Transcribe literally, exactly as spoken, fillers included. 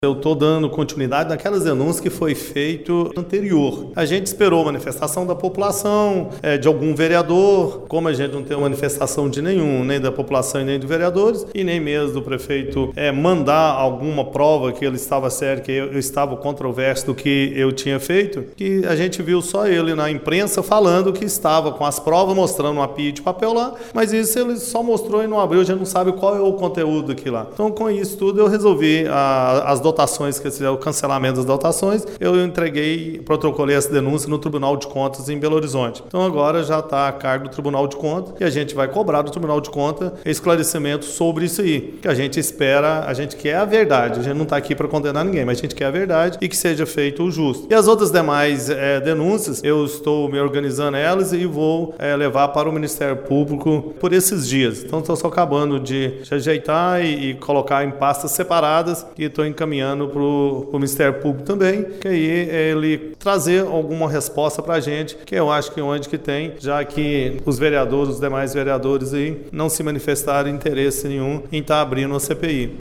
Eu estou dando continuidade naquelas denúncias que foi feito anterior. A gente esperou manifestação da população, é, de algum vereador, como a gente não tem manifestação de nenhum, nem da população e nem dos vereadores, e nem mesmo do prefeito é, mandar alguma prova que ele estava sério, que eu, eu estava controverso do que eu tinha feito, que a gente viu só ele na imprensa falando que estava com as provas, mostrando uma pilha de papel lá, mas isso ele só mostrou e não abriu, a gente não sabe qual é o conteúdo daquilo lá. Então, com isso tudo, eu resolvi a, as dotações, que é o cancelamento das dotações, eu entreguei, protocolei essa denúncia no Tribunal de Contas em Belo Horizonte. Então agora já está a cargo do Tribunal de Contas e a gente vai cobrar do Tribunal de Contas esclarecimento sobre isso aí, que a gente espera, a gente quer a verdade, a gente não está aqui para condenar ninguém, mas a gente quer a verdade e que seja feito o justo. E as outras demais é, denúncias, eu estou me organizando elas e vou é, levar para o Ministério Público por esses dias. Então estou só acabando de ajeitar e, e colocar em pastas separadas e estou encaminhando para o Ministério Público também, que aí ele trazer alguma resposta para a gente, que eu acho que onde que tem, já que os vereadores, os demais vereadores aí, não se manifestaram interesse nenhum em estar abrindo a C P I.